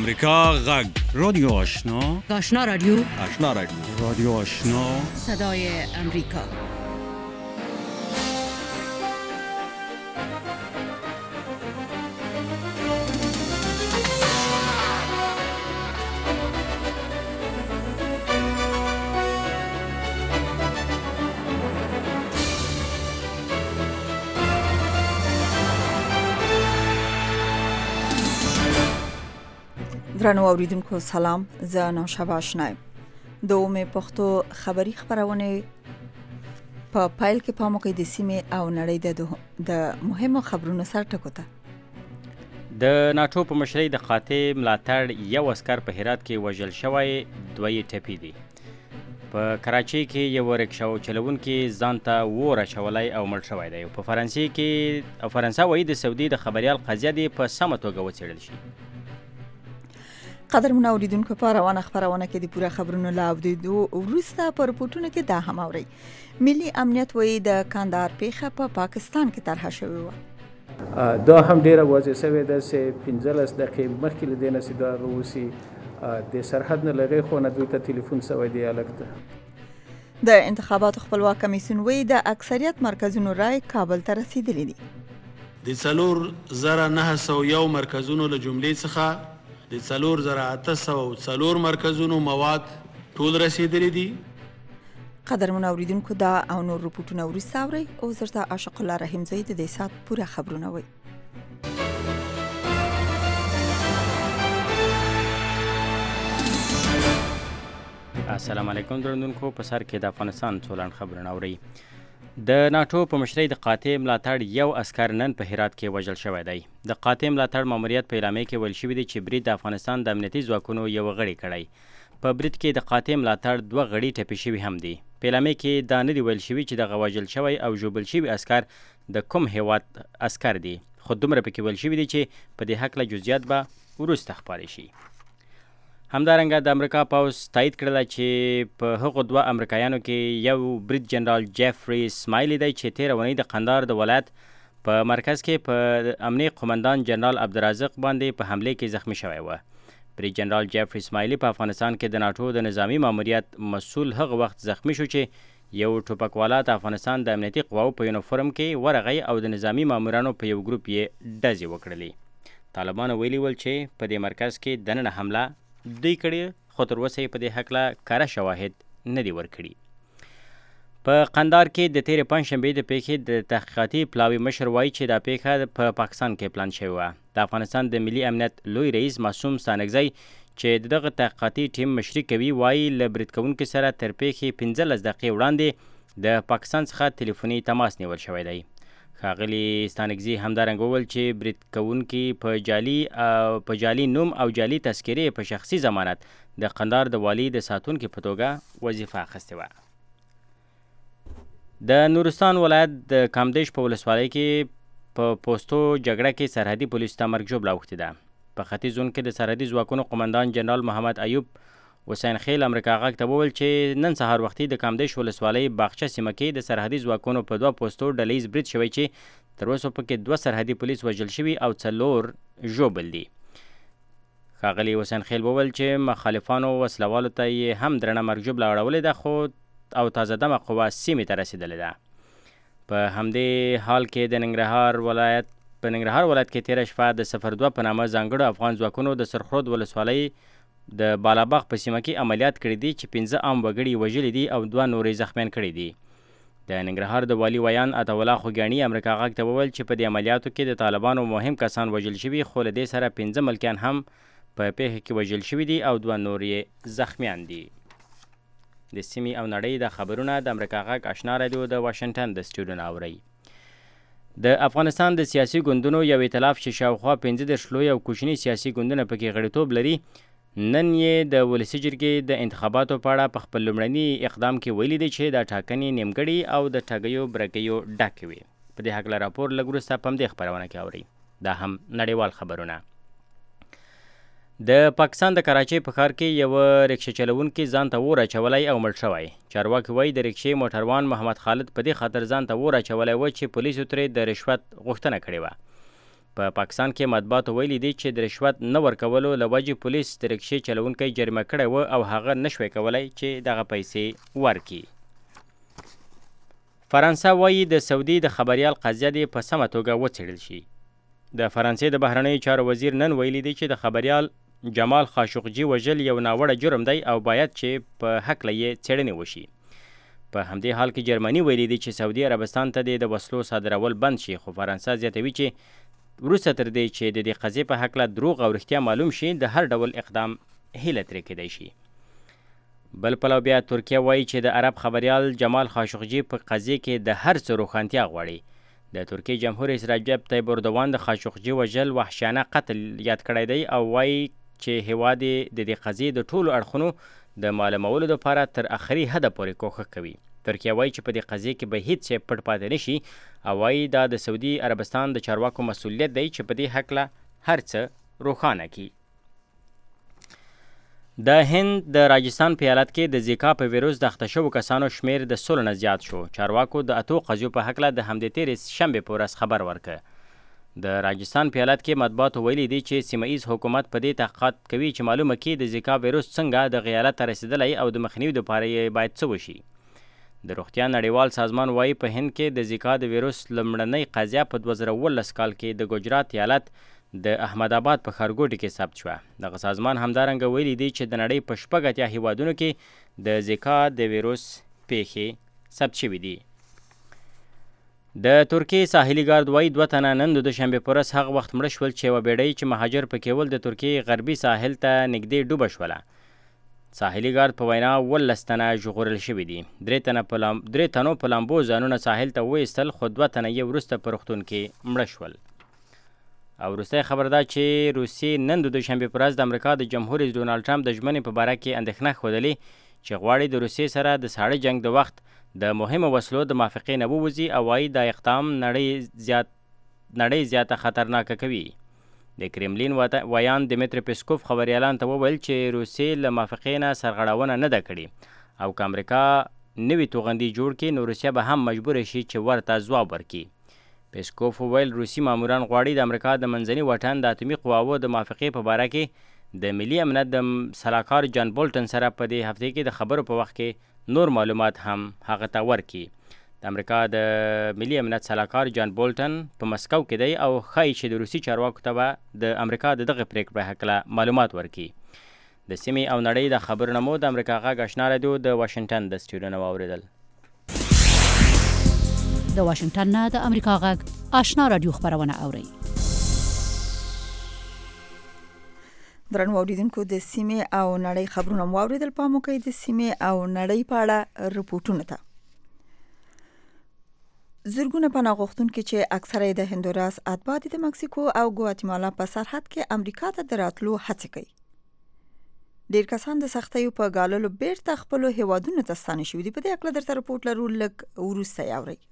امریکا غږ رادیو آشنا آشنا رادیو رادیو آشنا صدای امریکا. درنو اوریدونکو سلام، زه نوشابه آشنا یم. د اومه پښتو خبری خبرونه په پایل کې پامو کې د سیمه او نړۍ د مهمو خبرونو سره ټکوته. د ناتو په مشرۍ د قاطع ملاتړ یو عسكر په هرات کې وژل شوی، دوی ټپي دي. په کراچۍ کې یو رکشاو چلونکي ځان ته اور اچولی او مړ شوی دی. په فرانسه وایي د سعودي د خبريال قضیه دې په سمه توګه وڅېړل شي. قدرمن اوریدونکو په روانه خبرونه کې د پوره خبرونو لا اوریدو وروسته په رپورټونو کې دا هم اوري. ملي امنیت وایي د کندهار پیښه په پاکستان کې طرح شوې و. دا هم ډیره واضح شوې ده چې 15 دقیقې مخکې له دې نه چې دا روسي د سرحد نه لږه خو نه دوی ته ټلیفون شوی دی الکته. د انتخاباتو خپلواک کمیسیون وایي د اکثریت مرکزونو رای کابل ته رسیدلې دي. د 4901 مرکزونو له جملې څخه د 4804 مرکزونو مواد ټول رسیدلي دي. قدرمن اوریدونکو دا او نور رپورټونه وروسته اورئ. او زرته عاشق الله رحیم زئی د دې سات پوره خبرونه وایي. السلام علیکم درنونکو، په سر کې د افغانستان څولان خبرونه اورئ. د ناتو په مشرۍ د قاطع ملاتړ یو عسكر نن په هرات کې وژل شوی دی. د قاطع ملاتړ ماموریت په اعلامیه کې ویل شوي دي چې برید د افغانستان د امنیتي ځواکونو یو غړی کړی. په برید کې د قاطع ملاتړ 2 غړي ټپي شوي هم دي. په اعلامیه کې دا نه دی ویل شوي چې دغه وژل شوی او ژوبل شوي عسكر د کوم هیواد عسكر دي، خو دومره پکې ویل شوي دي چې په دې هکله جزئیات به وروسته خپاره شي. همدارنګه د امریکا پوځ تایید کړله چې په هغو 2 امریکایانو کې یو برید جنرال جیفري اسماعیلي دی چې تېره اونۍ د قندهار د ولایت په مرکز کې په امني قومندان جنرال عبدالرازق باندې په حملې کې زخمی شوی و. برید جنرال جیفري اسماعیلي په افغانستان کې د ناټو د نظامی ماموریت مسؤل هغه وخت زخمی شو چې یو ټوپکوالا د افغانستان د امنیتي قواو په یونیفورم کې ورغی او د نظامی مامورانو په یو ګروپ یې ډزې وکړلې. طالبانو ویلي ول چې په دې مرکز کې دننه حمله دوی کړي، خو تر اوسه یې په دې هکله کره شواهد نه دي ورکړي. په قندهار کې د تېرې پنجشنبې د پیښې د تحقیقاتي پلاوي مشر وایي چې دا پیښه په پاکستان کې پلان شوې وه. د افغانستان د ملي امنیت لوی رئیس معصوم ستانکزی چې دغه تحقیقاتي ټیم مشري کوي وایي له برید کوونکي سره تر پیښې 15 دقیقې وړاندې د پاکستان څخه ټلیفوني تماس نیول شوی دی. ښاغلي ستانکزي همدارنګه وویل چې برید کوونکي په جعلي نوم او جعلي تذکرې په شخصي ضمانت د قندهار د والي د ساتونکي په توګه وظیفه اخیستې وه. د نورستان ولایت د کامدیش په ولسوالۍ کې په پوستو جګړه کې سرحدي پولیسو ته مرګ ژوبله اوښتې ده. په ختیځ زون کې د سرحدي ځواکونو قومندان جنرال محمد ایوب حسین خیل امریکا غږ ته وویل چې نن سهار وختي د کامدیش ولسوالۍ باغچه سیمه کې د سرحدي ځواکونو په 2 پوستو ډلیز برید شوی چې تر اوسه پکې 2 سرحدي پولیس وژل شوي او 4 ژوبل دي. ښاغلي حسین خیل وویل چې مخالفانو وسلوالو ته یې هم درنه مرګ ژوبله اړولې ده، خو او تازه دمه قوه سیمې ته رسېدلې ده. په همدې حال کې د ننګرهار ولایت کې تېره شپه د 02 په نامه ځانګړو افغان ځواکونو د سرخرود ولسوالۍ د بالاباغ په سیمه کې عملیات کړي دي چې 15 عام وګړي وژلي دي او 2 نورې زخمیان کړي دي. د ننګرهار د والي ویان عطاالله خوږیاڼي امریکا غږ ته وویل چې په دې عملیاتو کې د طالبانو مهم کسان وژل شوي، خو له دې سره 15 ملکیان هم په پیښه کې وژل شوي دي او 2 نورې زخمیان دي. د سیمې او نړۍ د خبرونه د امریکا غږ آشنا رادیو د واشنګټن د سټوډیو نه اورئ. د افغانستان د سیاسي ګوندونو یو ائتلاف چې شاوخوا 15 لوی او کوچني سیاسي ګوندونه پکې غړیتوب لري، نن یې د ولسي جرګې د انتخاباتو په اړه په خپل لومړني اقدام کې ویلي دی چې دا ټاکنې نیمګړې او د ټګیو برګیو ډکې وي. په دې هکله راپور لږ وروسته په همدې خپرونه کې اورئ. دا هم نړیوال خبرونه. د پاکستان د کراچۍ په ښار کې یو رکشه چلونکي ځان ته اور اچولی او مړ شوی. چارواکي وایي د رکشې موټروان محمد خالد په دې خاطر ځان ته اور اچولی و چې پولیسو ترې د رشوت غوښتنه کړې وه. په پاکستان کې مطبوعاتو ویلي دي چې د رشوت نه ورکولو له وجې پولیس د رکشې چلونکی جریمه کړی و او هغه نشوی کولی چې دغه پیسې ورکړي. فرانسه وایي د سعودي د خبریال قضیه دې په سمه توګه وڅېړل شي. د فرانسې د بهرنیو چارو وزیر نن ویلي دی چې د خبریال جمال خاشقجي وژل یو ناوړه جرم دی او باید چې په هکله یې څېړنې وشي. په همدې حال کې جرمني ویلي دی چې سعودي عربستان ته د وسلو صادرول بند شي، خو فرانسه زیاتوي چې وروسته تر دې چې د دې قضیې په هکله دروغ او رښتیا معلوم شي د هر ډول اقدام هیله ترې کیدی شي. بل پلو بیا ترکیه وایي چې د عرب خبریال جمال خاشقجي په قضیې کې د هر څه روښانتیا غواړي. د ترکیې جمهور رئیس رجب طیب اردوان د خاشقجي وژل وحشیانه قتل یاد کړی دی او وایي چې هیواد یې د دې قضیې د ټولو اړخونو د معلومولو لپاره تر اخري حده پورې کوښښ کوي. ترکیه وایي چې په دې قضیې کې به هیڅ شی پټ پاتې نشي او وایي دا د سعودي عربستان د چارواکو مسؤلیت دی چې په دې هکله هر څه روښانه کړي. د هند د راجستان په ایالت کې د زیکا په ویروس د اخته شوو کسانو شمیر د 16 نه زیات شو. چارواکو د اتو قضیو په هکله د همدې تېرې شنبې په ورځ خبر ورکړ. د راجستان په ایالت کې مطبوعاتو ویلي دي چې سیمه ایز حکومت په دې تحقیقات کوي چې معلومه کړي د زیکا ویروس څنګه دغه ایالت ته رسېدلی او د مخنیوي دپاره یې باید څه وشي. د روغتیا نړیوال سازمان وایي په هند کې د زیکا د ویروس لومړنۍ قضیه په 2019 کال کې د ګجرات ایالت د احمد آباد په ښارګوټي کې ثبت شوه. دغه سازمان همدارنګه ویلي دی چې د نړۍ په 80 هیوادونو کې د زیکا د ویروس پیښې ثبت شوي دي. د ترکیې ساحلي ګارد وایي 2 تنه نن د دوشنبې په ورځ هغه وخت مړه شول چې یوه بیړۍ چې مهاجر پکې ول د ترکیې غربي ساحل ته نږدې ډوبه شوله. ساحلي ګارد په وینا 18 تنه ژغورل شوي دي. 3 تنو په لامبو ځانونه ساحل ته وایستل خو 2 تنه یې وروسته په روغتون کې مړه شول. او وروستی خبر ده چې روسیې نن د دوشنبې په ورځ د امریکا د جمهور رئیس ډونالډ ټرمپ د ژمنې په باره کې اندېښنه ښودلې چې غواړي د روسیې سره د ساړه جنګ د وخت د مهمو وسلو د موافقې نه ووځي او وایي دا اقدام نړۍ زیاته خطرناکه کوي. د کرملین ویان دمیتری پیسکوف خبریالانو ته وویل چې روسیې له موافقې نه سرغړونه نه ده کړې او که امریکا نوي توغندي جوړ کړي نو روسیه به هم مجبوره شي چې ورته ځواب ورکړي. پیسکوف وویل روسي ماموران غواړي د امریکا د منځني واټن د اتومي قواوو د موافقې په باره کې د ملي امنیت د سلاکار جان بولټن سره په دې هفته کې د خبرو په وخت کې نور معلومات هم هغه ته ورکړي. د امریکا د ملي امنیت سلاکار جان بولټن په مسکو کې دی او ښایي چې د روسي چارواکو ته به د امریکا د دغه پریکړې په هکله معلومات ورکړي. د سیمې او نړۍ د خبرونه مو د امریکا غږ آشنا راډیو د واشنګټن د سټوډیو نه واورېدل. د واشنګټن نه د امریکا غږ آشنا راډیو خبرونه اوري. درنو اوریدونکو د سیمې او نړۍ خبرونه مو اوریدل. په موقع د سیمې او نړۍ په اړه رپورټونه ته زرګونه پناه غوښتونکي چې اکثره د هندوراس اتباع د مکسیکو او ګواتیمالا په سرحد کې امریکا ته د راتلو هڅه کوي. ډیر کسان د سختیو په ګاللو بیرته خپل هیوادونو ته ستانه شوي دي. په دې اړه درته رپورټ لرو لږ وروسته یې اورئ.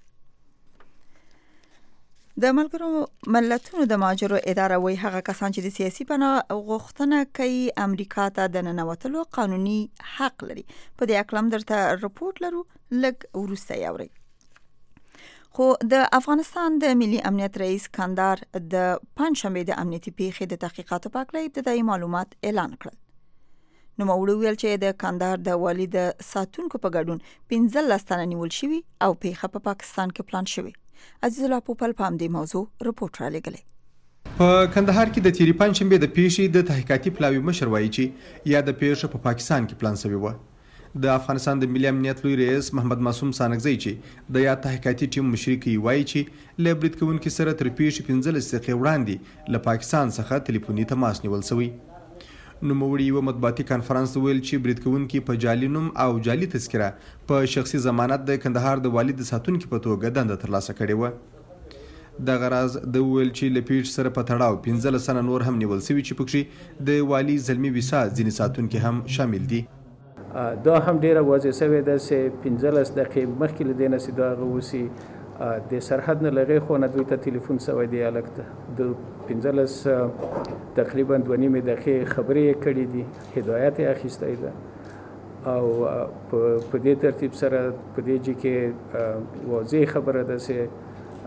د ملګرو ملتونو د مهاجرو اداره وایي هغه کسان چې د سیاسي پناه غوښتنه کوي امریکا ته د ننوتلو قانوني حق لري. په دې اړه درته رپورټ لرو لږ وروسته یې اورئ. خو د افغانستان د ملي امنیت رئیس کندهار د پنځشنبې د امنیتي پیښې د تحقیقاتو په اړه ابتدایي معلومات اعلان کړل. نو موږ ویل چې د کندهار د والي د ساتونکو په ګډون 15 تنه نیول شوي او پیښه په پاکستان کې پلان شوی. عزیز الله پوپل په همدې موضوع رپورټ را لګلې. په کندهار کې د تیری پنځشنبې د پیښې د تحقیقاتي پلاوي مشر وایي چې یا د پیښه په پاکستان کې پلان شوی و. د افغانستان د ملي امنیت لوی رئیس محمد معصوم سانګزی چې د یا تحقیقاتي ټیم مشري کوي وایي چې له برید کوونکو سره تر پیښې 15 دقیقې وړاندې له پاکستان څخه ټلیفوني تماس نیول شوی. نوموړي یو مطبوعاتي کانفرنس ویل چې برید کوونکي په جعلي نوم او جعلي تذکره په شخصي ضمانت د کندهار د والي د ساتونکو په توګه دنده ترلاسه کړې و. د غراز د ویل چې لپیټ سره په تړاو 15 سنه نور هم نیول شوی چې پکې د والي زلمی ویسا ځینې ساتونکو هم شامل دي. دا هم ډیره واضح شوې ده چې 15 دقیقې مخکې له دې نه چې دا غوسی د سرحد نه لغې خو نه دوی ته ټلیفون شوی دی الکته د 15 تقریبا 2.5 دقیقې خبرې کړې دي هدایت یې اخیستی ده او په دې ترتیب سره په دې کې واضح خبره ده چې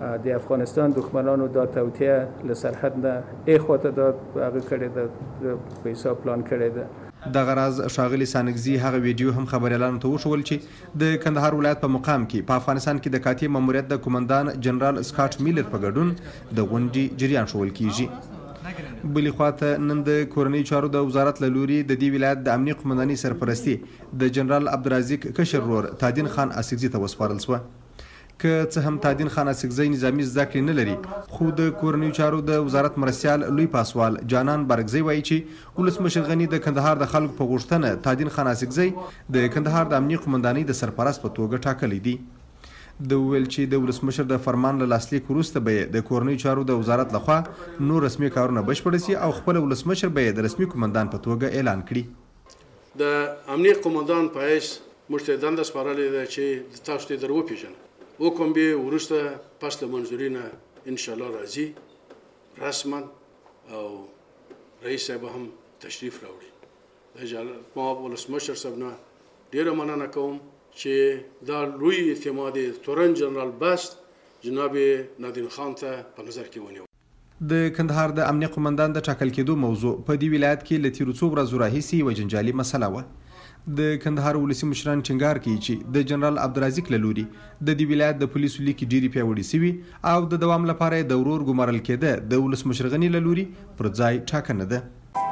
د افغانستان دښمنانو دا توطیه له سرحد نه ایخواته دا هغه کړې ده په حساب پلان کړی ده. دغه راز ښاغلي سانګزي هغه ویډیو هم خبريالانو ته وښول چې د کندهار ولایت په مقام کې په افغانستان کې د کاتې ماموریت د قومندان جنرال سکاټ میلر په ګډون د غونډې جریان ښوول کیږي. بلې خواته نن د کورنۍ چارو د وزارت له لوري د دې ولایت د امنیه قومندانۍ سرپرستي د جنرال عبدالرزاق کشر ورور تادین خان اسکزي ته وسپارل شوه. که څه هم تادین خان اسکزی نظامی زده کړې نه لري، خو د کورنیو چارو د وزارت مرستیال لوی پاسوال جانان برګزی وایي چې ولسمشر غنی د کندهار د خلکو په غوښتنه تادین خان اسکزی د کندهار د امنیه قومندانۍ د سرپرست په توګه ټاکلی دی. د ویل چې د ولسمشر د فرمان له لاسلیک وروسته به د کورنیو چارو د وزارت لخوا نور رسمي کارونه بشپړ شي او خپل ولسمشر به د رسمي قومندان په توګه اعلان کړي. د امنیه قومندان په حیث موږ ته دنده سپارلې ده چې تاسو ته در وپېژنو. وکم به وروسته پس له منظوري نه انشاءالله راځي رسما او رئیس صاحب هم تشریف راوړي. ما ولسمشر صاحب نه ډېره مننه کوم چې دا لوی اعتماد تورن جنرال بست جناب نادین خان ته په نظر کې ونیو. د کندهار د امنیه قومندان د ټاکل کېدو موضوع په دې ولایت کې له تیرو څو ورځو راهیسې یوه جنجالي مسله وه. د کندهار ولسي مشران ټینګار کوي چې د جنرال عبدالرزاق له لوري د دې ولایت د پولیسو لیکې ډېرې پیاوړې سوي او د دوام لپاره یې د ورور ګمارل کېده د ولسمشر غني له لوري پر ځای ټاکنه ده.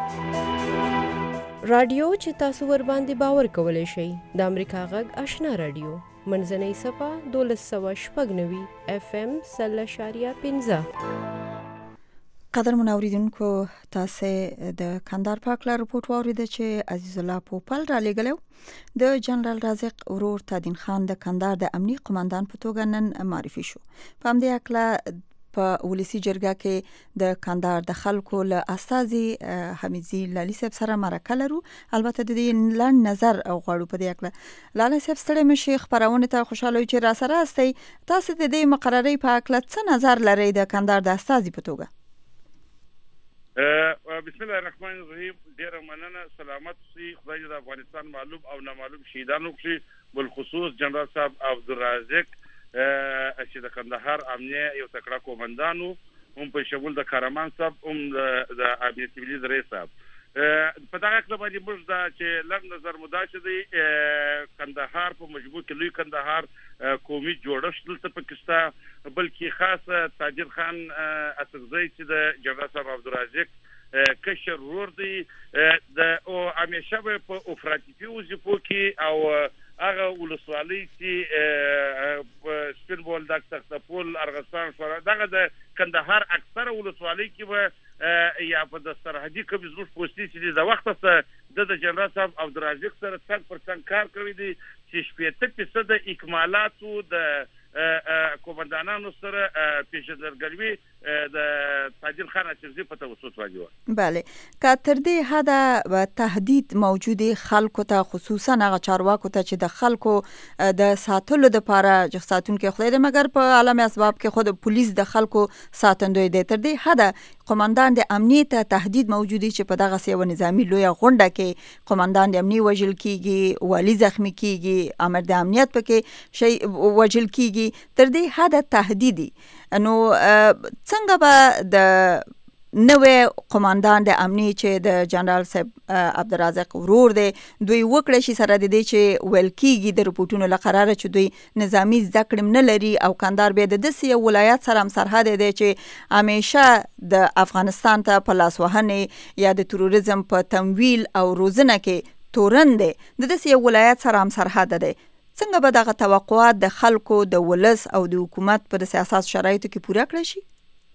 رادیو چې تاسو ورباندې باور کولی شئ د امریکا غږ آشنا رادیو منځنۍ صفحه 1296 FM 0.15. قدر منوریدونکو تاسو د کندهار په اړه رپورټ واوریده چې عزیز الله پوپل را لېږلی د جنرال رازق ورور تادین خان د کندهار د امنیه قومندان په توګه نن معرفي شو. په همدې اړه په ولسی جرګه کې د کندهار د خلکو له استازي حمیدزي لالي صاحب سره مرکه لرو. البته د دې لړ نظر غواړو په دې اړه. لالي صاحب ستړي مشي خبرونه ته خوشاله چې را سره استي تاسو د دې مقرري په اړه څه نظر لرئ د کندهار د استازي په توګه؟ بسم الله الرحمن الرحیم. ډیره مننه. سلامت سي خدای د افغانستان معلوم او نامعلوم شهیدانو کې بالخصوص جنرال صاحب عبدالرزاق چې د کندهار امنیه یو تکړه قومندانو هم په شمول د کارمان صاحب هم د امنیتي ملي رئیس صاحب په دغه اړه باندې موږ دا چې لږ نظر مداشه دی کندهار په مجبور کې لوی کندهار قومي جوړښت دلته پکستا بلکې خاص تاجر خان اسغزی چې د جنرال صاحب عبدالرزاق کشر ورور دی د او همیشه په افراطي وظیفو کې او هغه ولسوالۍ چې سپین بول د تختپول ارغستان شورا دغه د کندهار اکثره ولسوالۍ کې به یا په د سرحدي کبي زموږ پوستي چې د وخت څخه د جنرال صاحب عبدالرزاق سره څنګ پر څنګ کار کوي دي چې 80% اکمالاتو د قومندانانو سره پیشنهادګروي د تاجر خان اسغزی په توسط واجب. بله که تر دې حد تهدید موجود خلکو ته خصوصا هغه چارواکو ته چې د خلکو د ساتلو لپاره ساتونکو خدای دې مګر په عالم اسباب کې خود پولیس د خلکو ساتندوی دی تر دې حد قومندان د امنیت تهدید موجودی چې په دغه سیو نظامی لوی غونډه کې قومندان د امنیت وجل کیږي والی زخمی کیږي امر د امنیت پکې شی وجل کیږي تر دې حد تهدیدي. نو څنګه به د نوې قومندان د امنیت چې د جنرال صاحب عبدالرزاق ورور دی دوی وکړي شي سره د دې چې ویل کیږي د رپورټونو لقراره چې دوی نظامی زده کړم نه لري او کندهار به د دسیه ولایت سره هم سرحد دی چې همیشه د افغانستان ته په لاس وهنې یا د تروریزم په تمویل او روزنه کې تورن دی د دسیه ولایت سره هم سرحد دی. څنګه به دغه توقعات د خلکو د ولس او د حکومت په سیاست شرایطو کې پوره کړی شي؟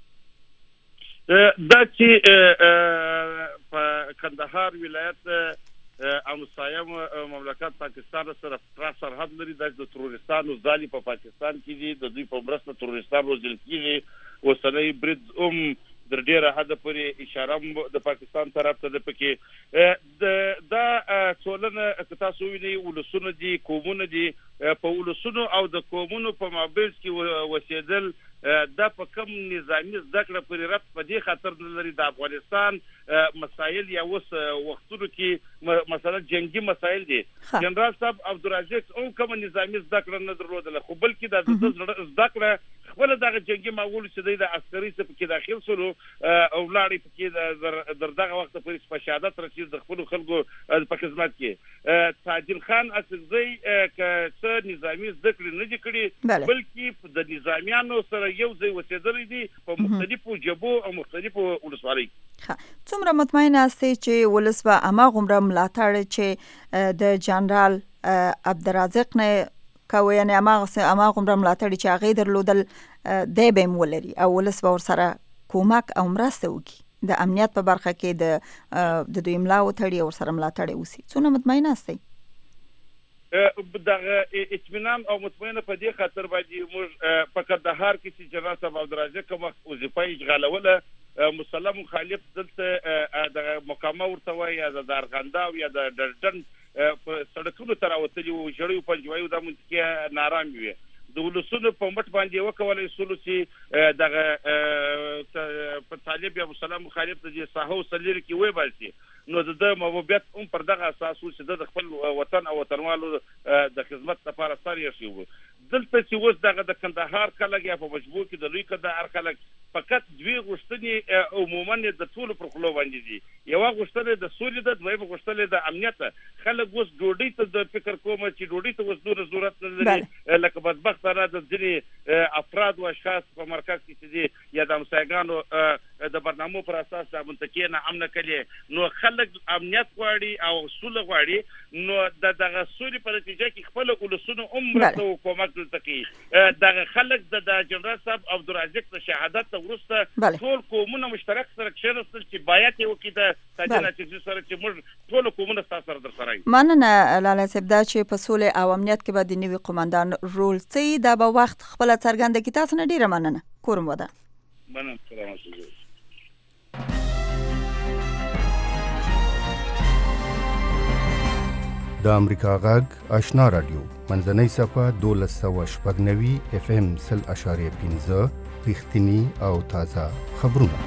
دا چې په کندهار ولایت همسایه مملکت پاکستان سره سرحد لري د تروریستانو ځالې په پاکستان کې دي د دوی په مرسته تروریستان روزل کېږي اوسنۍ برید در ډیره حد پورې اشاره د پاکستان طرف ته د پکې دا ټولنه که تاسو وینئ ولسونه دي قومونه دي په ولسونو او د قومونو په مابینځ کې وسیدل دا په کم نظامی زده کړه پرې ربط په دې خاطر لري د افغانستان مسایل یا اوس وختونو کې مثلا جنگي مسایل دي جنرال صاحب عبدالرزاق او کوم نظامی زده کړه نه درلودله خو بلکې د زده کړه خپل دغه جنگي معمول چې د عسکري څخه کې داخل شولو او لاړې کې در دغه وخت پورې په شهادت رسید د خپل خلکو په خدمت کې ساجل خان اصلي ک نظامی زده کړه نه دي کړې بلکې د نظامیانو سره یو ځای وسیدلې دي په مختلفو جبو او مختلفو ولسوالۍ. څومره مطمئن یاستئ چې ولس به هماغومره ملاتړ چې د جنرال عبدالرزاق نه کوي یعنی هماغومره ملاتړ چې هغې درلودل دی به هم ولري او ولس به ورسره کومک او مرسته وکړي د امنیت په برخه کې د دوی ملا وتړي او ورسره ملاتړ وسي. څونه مطمئن یاستئ؟ دغه اطمینان او مطمئنه په دې خاطر باندې موږ په کندهار کې چې جنرال صاحب عبدالرزاق کوم وظیفه اشغالوله مسلم مخالف دلته د مقامه ورته وایي یا د ارغنده او یا د ډرډن سړکونو ته راوتلي وو ژړیو پنجوایو دا منطقې نارام وي د ولسونو په مټ باندې وکولای سولو چې دغه په طالب یا مسلم مخالف د ساحو سلیر کې وای باسي نو د موبیت هم پر دغه اساس چې د خپل وطن او وطنوالو د خدمت لپاره ساري شي دلته چې اوس دغه د کندهار خلک یا په مجبور کې د لوی کندهار خلک فقط دوی غوښتنې عموما د ټولو پر خلو باندې دي یو غوښتنه د سولې د دوی غوښتنه د امنیت خلک اوس ډوډۍ ته د فکر کوم چې ډوډۍ ته اوس ډېر ضرورت نه لري لکه بدبخت سره د ځینې افراد او اشخاص په مرکز کې چې دي یا د همسایګانو د برنامو پر اساس د منطقې نه امن کړي نو خلک امنیت غواړي او سوله غواړي نو دغه سولې په نتیجه کې خپل ولسونو عمر او کومک دلته دغه خلک د جنرال صاحب عبدالرزاق د شهادت وروسته ټول قومونه مشترک سره کېناستل چې باید یو کې د تاجر چې سره چې موږ ټول قومونه سره در سره یو. مننه لاله صاحب دا چې په سولې او امنیت کې به د نوي قومندان رول څه دا به وخت خپل څرګنده کی تاسو نه ډیره مننه کوم ودا. مننه سلام علیکم. د امریکا غږ آشنا رادیو منځنۍ صفه 1290 FM 0.15 رښتینی او تازه خبرونه.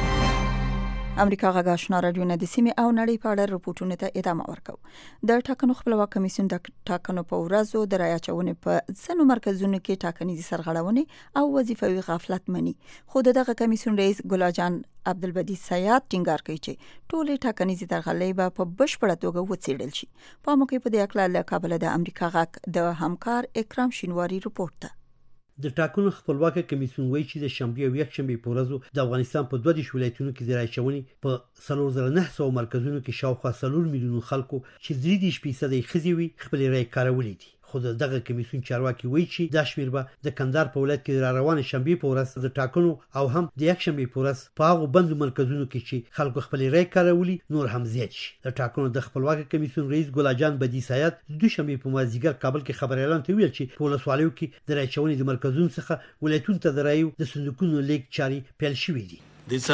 امریکا غږ آشنا رادیو نه د سیمې او نړۍ په اړه رپورټونو ته ادامه ورکوي. د ټاکنو خپلواک کمیسیون د ټاکنو په ورځو د رایه اچونې په ځینو مرکزونو کې ټاکنیزې سرغړونې او وظیفوي غفلت مني خو دغه کمیسیون رئیس ګلاجان عبدالبدی سیاد ټینګار کوي چې ټولې ټاکنیزې درغلۍ به په بشپړه توګه وڅېړل شي. په موقع په دې اړه له کابل د امریکا غږ د همکار اکرام شینواری رپورټ ده. د ټاکنو خپلواک کمیسیون وایي چې د شنبه او یکشنبه په ورځو د افغانستان په 22 ولایتونو کې د رایې اچونې په 3900 مرکزونو کې شاوخوا 4 میلیون خلکو چې 3% ښځې وي خپل رایې کارولې دي. خو دغه کمیسیون چارواکي وایي چې دا شمیر به د کندهار په ولایت کې را روانه شنبه په ورځ د ټاکنو او هم د یکشنبه په ورځ په هغو بندو مرکزونو کې چې خلکو خپل رایې کارولي نور هم زیات شي. د ټاکنو د خپلواک کمیسیون رئیس ګلاجان بدی سیاد د دوشنبه په مازیګر کابل کې خبر اعلان ته ویل چې په ولسوالیو کې د رایې اچونې د مرکزونو څخه ولایتونو ته د رایو د صندوقونو لیک چاري پیل شوې دي. د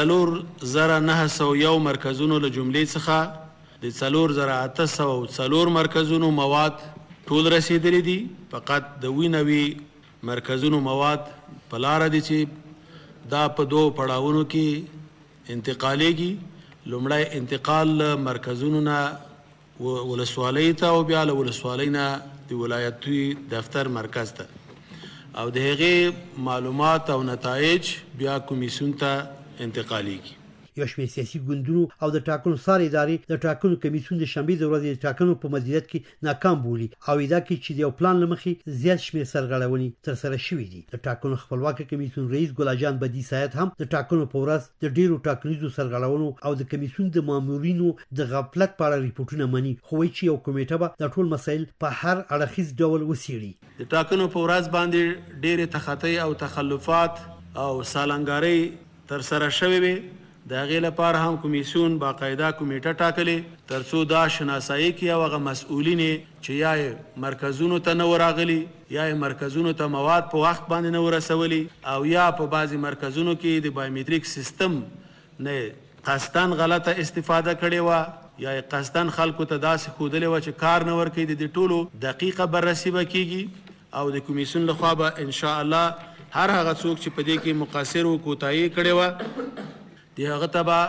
4901 مرکزونو له جملې څخه د 4804 مرکزونو مواد ټول رسیدلې دي. فقط د وینوي مرکزونو مواد په لار دي چې دا په دوه پړاوونو کې انتقالېږي. لومړی انتقال مرکزونو نه ولسوالۍ ته او بیا له ولسوالۍ نه د ولایتي دفتر مرکز ته او د هغې معلومات او نتایج بیا کمیسیون ته انتقالېږي. یو شمېر سیاسي ګوندونو او د ټاکنو څار ادارې د ټاکنو کمیسیون د شنبې د ورځې د ټاکنو په مدیریت کې ناکام بولي او ادعا کوي چې د یو پلان له مخې زیات شمېر سرغړونې ترسره شوي دي. د ټاکنو خپلواک کمیسیون رئیس ګلاجان بدی سیاد هم د ټاکنو په ورځ د ډیرو ټاکنیزو سرغړونو او د کمیسیون د مامورینو د غفلت په اړه ریپورټونه مني خو وایي چې یو کمیټه به د ټول مسایل په هر اړخیز ډول وڅېړي. د ټاکنو په ورځ باندې ډېرې تخطۍ او تخلفات او سالنګارۍ ترسره شوې وې. د هغې لپاره هم کمیسیون باقاعده کمیټه ټاکلې ترڅو دا شناسایي کړي او هغه مسؤلین چې یا یې مرکزونو ته نه ورغلي یا یې مرکزونو ته مواد په وخت باندې نه ورسولي او یا په بعضې مرکزونو کې د بایومیټریک سیستم نه قصدن غلطه استفاده کړې وه یا یې قصدن خلکو ته داسې ښودلې وه چې کار نه ورکوي. د دې ټولو دقیقه بررسي به کېږي او د کمیسیون لخوا به انشاءالله هر هغه څوک چې په دې کې مقصر و کوتاهي کړې وه د هغه ته به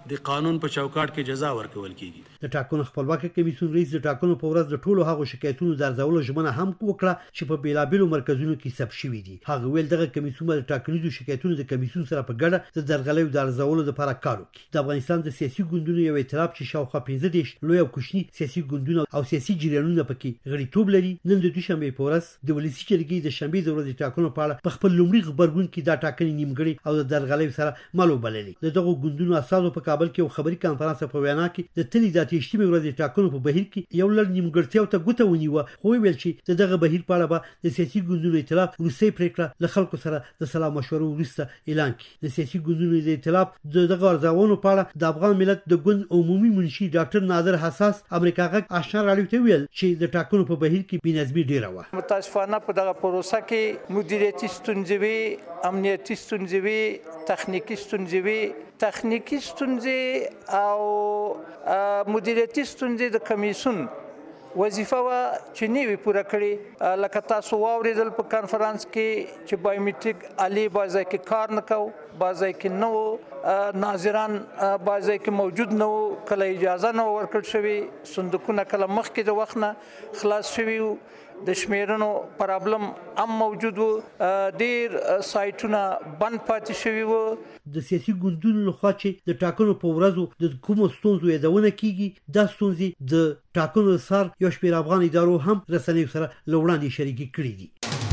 د قانون په چوکاټ کې جزا ورکول کیږي. د ټاکنو خپلواکي کمیسیون رئیس د ټاکنو په ورځ د ټولو هغو شکایتونو د ارزولو ژمنه هم وکړه چې په بیلابیلو مرکزونو کې ثبت شوي دي. هغه ویل دغه کمیسیون د ټاکنیزو شکایتونو د کمیسیون سره په ګډه د درغلیو د ارزولو لپاره کار وکړي. د افغانستان د سیاسي ګوندونو یو ائتلاف چې شاوخوا 15 لوی او کوچني سیاسي ګوندونه او سیاسي جریانونه پکې غړیتوب لري، نن د دوشنبه په ورځ د ولسی جرګې د شنبه د ورځې ټاکنو په اړه په خپل لومړي خبرګون کې دا ټاکنې نیمګړې او د درغلیو سره مالو بللې. دغه ګوندونو اساسو په کابل کې یو خبري کانفرنس په وینا کې د تلې د تیشتمه ورځې ټاکنو په بهیر کې یو لړ نیمګړتیاو ته ګوته ونیوه، خو ویل چې دغه بهیر په اړه به د سیاسي ګوندونو ائتلاف روسي پریکړه له خلکو سره د سلام مشورو وروسته اعلان کړي. د سیاسي ګوندونو د ائتلاف دغه ارزونو په اړه د افغان ملت د ګوند عمومي منشي ډاکټر نادر حساس امریکا غږ آشنا راډیو ته ویل چې د ټاکنو په بهیر کې بېنظمي ډیره وه. متاسفانه په دغه پروسه کې مدیریتي ستونزې وي، امنیتي ستونزې وي، تخنیکی ستونزې وي. تخنیکی ستونزې او مدیریتي ستونزې د کمیسیون وظیفه وا چې نیوی پوره کړي. لکه تاسو واوریدل په کانفرنس کې چې بایومټریک علی بازار کې کار نکاو، بازار کې نو ناظران بازار کې موجود نو، کله اجازه نو ورکړل شوی، صندوقونه کله مخکې د وخت نه خلاص شوی، د شمیرنو پرابلم هم موجود وو، ډیر سایټونه بند پاتې شوی وو. د سیاسي ګوندونو لخوا چې د ټاکنو په ورځو د کومو ستونزو یادونه کیږي، دا ستونزې د ټاکنو سره یو شمېر افغان ادارو هم رسنیو سره له وړاندې شریکې کړي دي.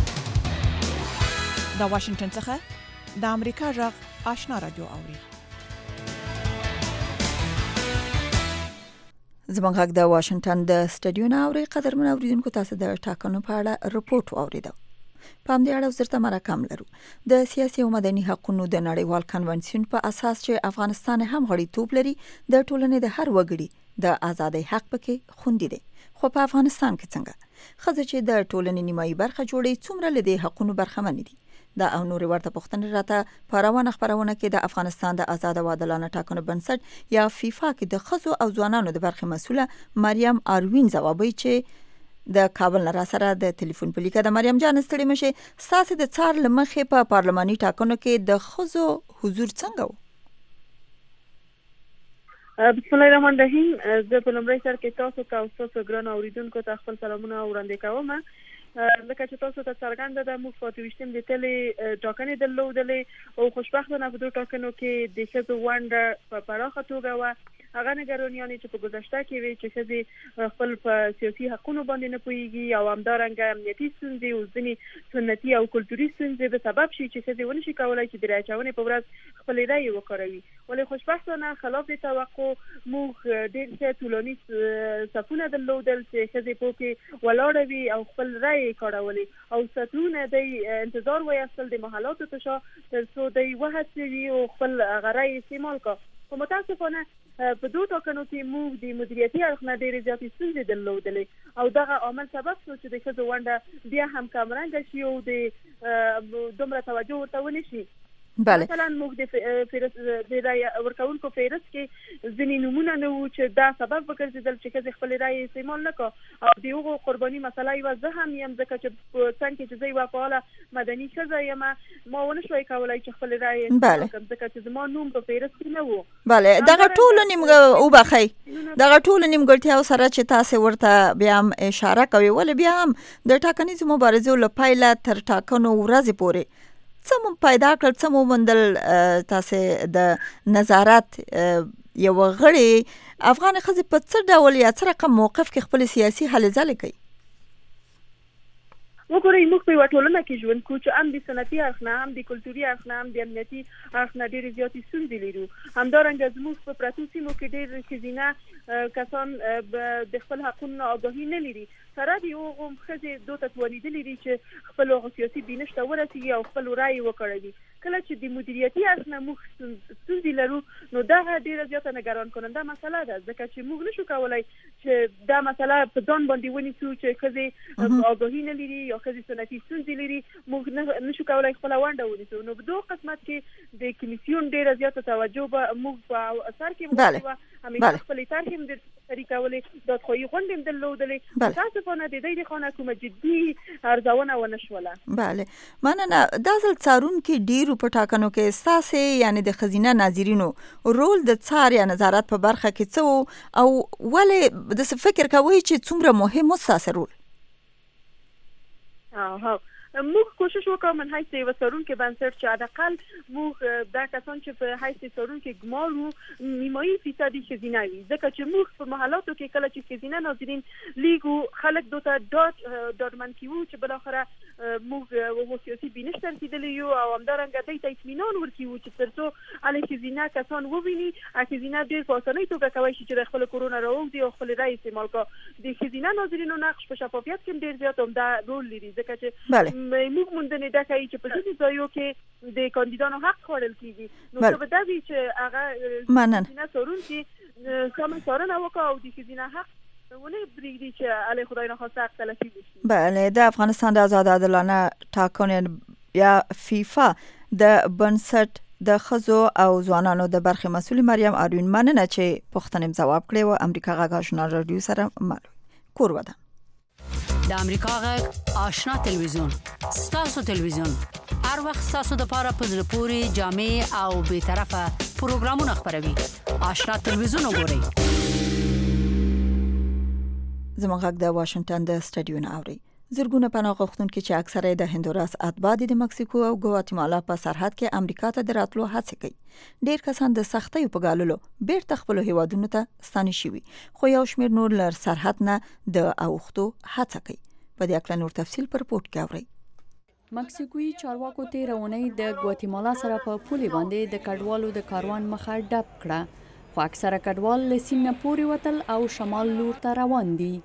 د واشنگټن څخه د امریکا غږ آشنا رادیو اوري. زموږ غږ د واشنگټن د سټډیو نه اوري. قدرمن اوریدونکو، تاسو د ټاکنو په اړه رپورټ واوریدو. په همدې اړه وزارت مرکم لرو. د سیاسي او مدني حقوقو د نړیوال کنونسیون په اساس چې افغانستان هم غړیتوب لري، د ټولنې د هر وګړي د ازادۍ حق پکې خوندي دی. خو په افغانستان کې څنګه ښځې چې د ټولنې نیمایي برخه جوړي څومره له دې حقوقو برخمن دي؟ دا او نور ورته پوښتنې راته په روانه خبرونه کې د افغانستان د آزاد او عادلانه ټاکنو بنسټ یا فیفا کې د ښځو او ځوانانو د برخې مسؤله مریم اروین ځوابوي چې د کابل نه را سره د ټلیفون په لیکه. د مریم جان ستړي مشه، ساسه د څار لمخې په پارلماني ټاکنو کې د ښځو حضور څنګه و؟ بسم الله الرحمن الرحیم. زه په لومړي سر کې تاسو ته او تاسو ګران اوریدونکو ته خپل سلامونه وړاندې کوم. لکه چې تاسو ته څرګنده ده، موږ په 28 د تلې ټاکنې درلودلې او خوشبختانه په دوه ټاکنو کې د ښځو ونډه په پراخه توګه وه. هغه نګرانیانې چې په گذشته کې وي چې ښځې خپل په سیاسي حقونو باندې نه پوهېږي او همدارنګه امنیتي ستونزې او ځینې سنتي او کلتوري ستونزې به سبب شي چې ښځې ونشي کولی چې د رایې اچونې په ورځ خپلې رایې وکاروي. ولې خوشبختانه خلاف د توقع موږ ډېر ښه ټولنیز صفونه درلودل چې ښځې پکې ولاړې وي او خپل رایې کارولی او ساعتونه د انتظار وایستل د محلاتو ته شا تر څو د وهڅوي او خپل هغه رایې استعمال کړي. خو متاسفانه په دوه ټاکنو کې موږ د مدیریتي اړخ نه ډېرې زیاتې ستونزې درلودلې او دغه عامل سبب شو چې د ښځو ونډه بیا هم کمرنګه شي او د دومره توجه ورته ونه شي. بله. مثلا موږ د رای ورکوونکو فهرست کې ځینې نمونه نه وو چې دا سبب وګرځېدل چې ښځې خپلې رایې استعمال نه کړه او د هغو قرباني مسله یوه زه هم یم، ځکه چې په څنګ کې چې زه یوه فعاله مدني ښځه یم ما ونه شوی کولی چې خپلې رایې استعمال کړم ځکه چې زما نوم په فهرست کې نه و. بله، دغه ټولو وبخئ دغه ټولو نیمګړتیاو سره چې تاسې ورته بیا هم اشاره کوئ، ولې بیا هم د ټاکنیزو مبارزو له پیله تر ټاکنو ورځې پورې څه مو پیدا کړل، څه مو موندل؟ تاسې د نظارت یو غړي افغان ښځې په څه ډول یا څه رقم موقف کې خپل سیاسي هلې ځلې کوي؟ وګورئ، موږ په یوه ټولنه کې ژوند کوو چې هم د صنعتي اړخ نه، هم د کلتوري اړخ نه، هم د امنیتي اړخ نه ډېرې زیاتې ستونزې لرو. همدارنګه زموږ په پرتو سیمو کې ډېر ښځینه کسان د خپل حقونو نه آګاهي نه لري. سره د هغو ښځې دوی ته توانېدلي دي چې خپل هغو سیاسي بینش ته ورسېږي او خپل رایې وکاروي. کله چې د مدیریتي اړخ نه موږ ستونزې لرو نو دغه ډېره زیاته نګران کننده مسله ده، ځکه چې موږ نشو کولی چې دا مسله په ځان باندې ونیسو چې ښځې آګاهي نه لري یا ښځې سنتي ستونزې لري، موږ نشو کولی خپله ونډه ونیسو. نو په دغه قسمت کې د کمیسیون ډېره زیاته توجه به موږ په اثر کې وکړو. همیشه خپلې طرحې هم شریکولې، دادخواهي غونډې هم درلودلې. متاسفانه د دې خانه کومه جدي ارزونه ونه شوله. بله، مننه. دا ځل څارونکي ډېرو ریاستونو په ټاکنو کې ستاسې یعنی د ښځینه ناظرینو رول د څار یا نظارت په برخه کې څه او ولې داسې فکر کوئ چې څومره مهم و ستاسې رول؟ موږ کوشش وکړو من حیث یو څارونکي بنسټ چې حداقل موږ دا کسان چې په حیث څارونکي ګمارو نیمایي فیصدي ښځینه وي، ځکه چې موږ په محلاتو کې کله چې ښځینه ناظرین لیږو خلک دوی ته ډاډمن کیو چې بالاخره موږ سیاسي بینش رسیدلی یو او همدارنګه دوی ته اطمینان ورکیو چې تر څو هلې ښځینه کسان وویني ښځینه ډېر په اسانۍ توګه کولی شي چې د خپلو کورونو راووځي او خپل رای استعمال کړي. د ښځینه ناظرینو نقش په شفافیت کې ډېر زیات عمده رول لري، ځکه چې موږ موندنې دا کوي چې په ځینې ځایو کې د کاندیدانو حق خوړل کیږي، نو څه به دا وي چې هغه ښځینه څارونکي سمه څارنه وکړي او د ښځینه حق ونه پرېږدي چې هلې خدای ناخواسته حق تلفي وشي. بله، د افغانستان د آزاد عادلانه ټاکنو یا فیفا د بنسټ د ښځو او ځوانانو د برخې مسؤل مریم آرین مننه چې پوښتنې ځواب کړې و. امریکا غږ آشنا رادیو سره کور وده. د امریکا غږ آشنا تلویزیون ستاسو تلویزیون هر وخت ستاسو د پاره په زړه پوري جامع او به طرفه پروګرامونه خبروي. آشنا تلویزیون وګورئ. زموږ غږ د واشنگټن د سټډیو نه اوري. زرګونه پناه غوښتونکي چې اکثره د هندوراس اتباع د مکسیکو او ګواتیمالا په سرحد کې امریکا ته د راتلو هڅه کوي. ډیر کسان د سختیو په ګاللو بیرته خپل هیوادونو ته ستانه شوي، خو یو شمېر نور لر سرحد نه د اوښتو هڅه کوي. په دې اړه نور تفصیل پر پورت کې اورئ. مکسیکوي چارواکو تېره اونۍ د ګواتیمالا سره په پولې باندې د کډوالو د کاروان مخه ډب کړه، خو اکثره کډوال له سیند نه پورې وتل او شمال لور ته روان دي.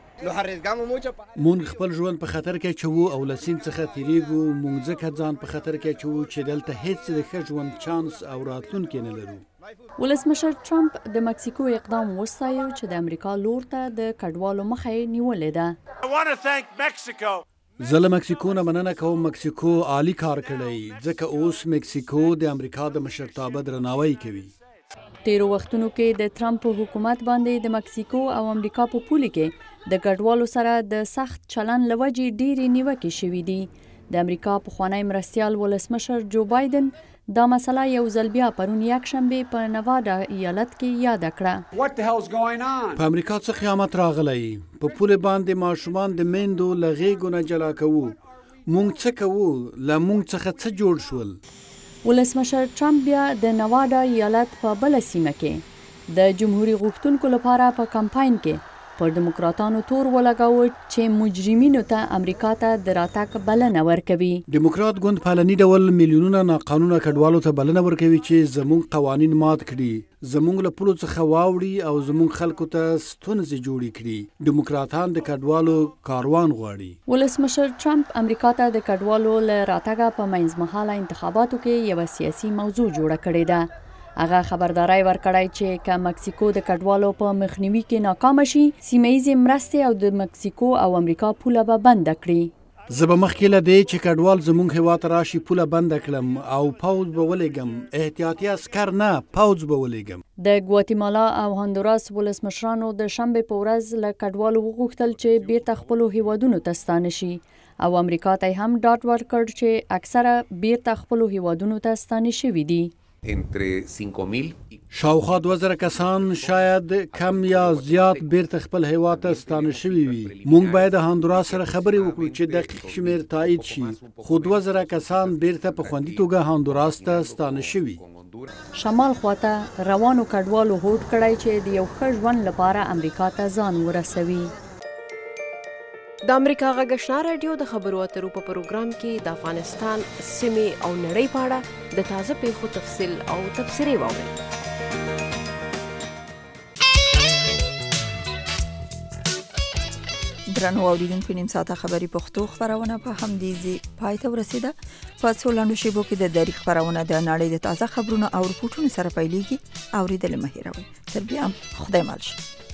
مونږ خپل ژوند په خطر کې چوو او له سیند څخه تیریږو. مونږ ځکه ځان په خطر کې چوو چې دلته هیڅ د ښه ژوند چانس او راتلونکی نه لرو. ولسمشر ټرمپ د مکسیکو اقدام وستایو چې د امریکا لور ته د کډوالو مخه یې نیولې ده. زه له مکسیکو نه مننه کوم. مکسیکو عالی کار کړی، ځکه اوس مکسیکو د امریکا د مشرتابه درناوی کوي. تیرو وختونو کې د ټرمپ حکومت باندې د مکسیکو او امریکا په پولې کې د ګډوالو سره د سخت چلن لوجې ډېرې نیوکې شوې دي. د امریکا پخوانی مرستیال ولسمشر جو بایدن دا مسله یو ځل بیا پرون یکشنبه په نوادا ایالت کې یاد کړه. په امریکا څه قیامت راغلی؟ په پولې باندې ماشومان د میندو له غېږو نه جلا کوو. مونږ څه کوو؟ له مونږ څخه څه جوړ شول؟ ولسمشر ټرمپ بیا د نوادا ایالت په بل سیمه کې د جمهوریت غوښتونکو لپاره په کمپاین کې پر دیموکراتانو تور ولګاوه چې مجرمینو ته امریکا ته د راتګ بلنه ورکوي. دیموکرات ګوند په علني ډول میلیونونه ناقانونه کډوالو ته بلنه ورکوي چې زموږ قوانین مات کړي، زموږ له پولو څخه واوړي او زموږ خلکو ته ستونزې جوړې کړي. دیموکراتان د کډوالو کاروان غواړي. ولسمشر ټرمپ امریکا ته د کډوالو له راتګه په منځمهاله انتخاباتو کې یو سیاسي موضوع جوړه کړې ده. هغه خبرداري ورکړای چې که مکسیکو د کډوالو په مخنیوي کې ناکام شي، سیمه‌ییزې مرستې او د مکسیکو او امریکا پوله به بند کړي. زه به مخکې له دې چې کډوال زموږ هېواد ته راشي پوله بنده کړم او پوځ به ولېږم. احتیاطي عسکر نه، پوځ به ولېږم. د ګواتیمالا او هندوراس ولسمشرانو د شنبې په ورځ له کډوالو وغوښتل چې بیرته خپلو هېوادونو ته ستانه شي او امریکا ته هم ډاډ ورکړ چې اکثره بیرته خپلو هېوادونو ته ستانه شوي دي. شاوخوا 2000 کسان شاید کم یا زیات بیرته خپل هیواد ته ستانه شوي وي. مونږ باید د هندوراس سره خبرې وکړو چې دقیق شمیر تایید شي، خو 2000 کسان بیرته په خوندي توګه هندوراس ته ستانه شوي. شمال خواته روانو کډوالو هوډ کړی چې د یو ښه ژوند لپاره امریکا ته ځان ورسوي. د امریکا غږ آشنا رادیو د خبرو اترو په پروګرام کې د افغانستان سیمې او نړۍ په اړه د تازه پیښو تفصیل او تبصرې واورئ. درنو اوریدونکو، نیم ساعته خبری پښتو خبرونه په همدې ځای پای ته ورسیده. په څو لاندو شیبو کې د دری خبرونه د نړۍ د تازه خبرونو او رپورټونو سره پیلېږي. اوریدل مه هېروئ. تر بیا خدای مل شه.